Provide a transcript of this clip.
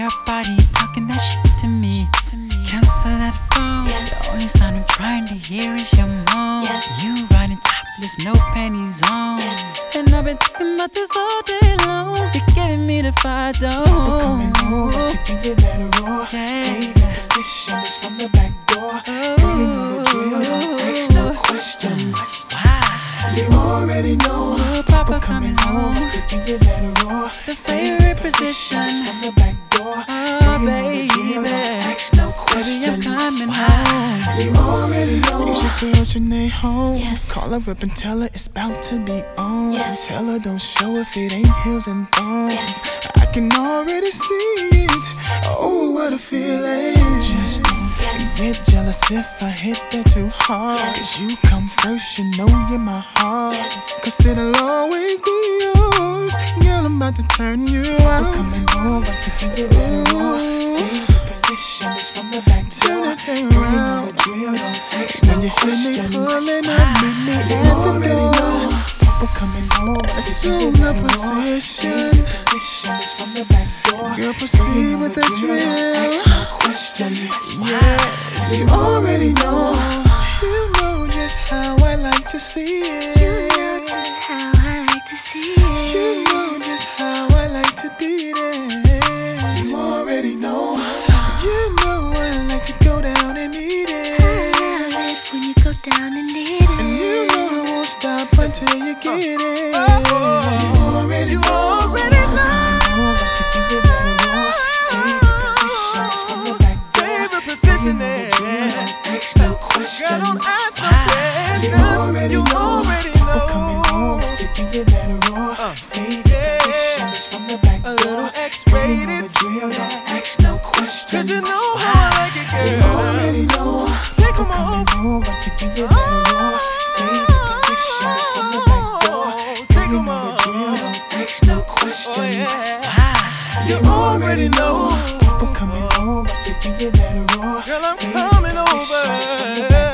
your body talking that shit to me. Cancel that phone. The only sound I'm trying to hear is your moan. You riding topless, no panties on. And I've been thinking about this all day long. You're giving me the fire, though. Coming over to give you that raw. Favorite position is from the back door. Girl, you know the drill, don't ask no questions. You already know. Papa coming home to give you that raw. The favorite position from the back door. Oh, baby, ask no questions. baby, I'm coming home. You already know. It's your girl Janae home. Call her up and tell her it's about to be on. Tell her don't show if it ain't heels and thongs. I can already see it. Oh, what a feeling. Just don't get jealous if I hit that too hard. Cause you come first, you know you're my heart. Cause it'll always be yours. Girl, I'm about to turn you out. We're coming over to give you that raw. Favorite position is from the back door. Turn that thing around. You know the drill, don't ask no questions. When you hear me pulling up, meet me at the door. Papa coming over. Assume the position. Position is from the back door. Girl, proceed with the drill. Ask no questions. Yes, you already know. You know just how I like to see it. You know just how I like to see it. You know just how I like to beat it. You already know. You know I like to go down and eat it. I love it when you go down and eat it. And you know I won't stop until you get it. You already know. Girl, don't ask no questions. You already know. Coming home to give you that raw. Favorite position is from the back door. A little X-rated. You know the drill, don't ask no questions. Cause you know how I like it, girl. You already know. Take 'em off. Coming over to give you that raw. Favorite position is from the back door. Take 'em You know off. the drill, don't ask no questions. You already know. Papa coming over to give you that raw. Girl, I'm coming over.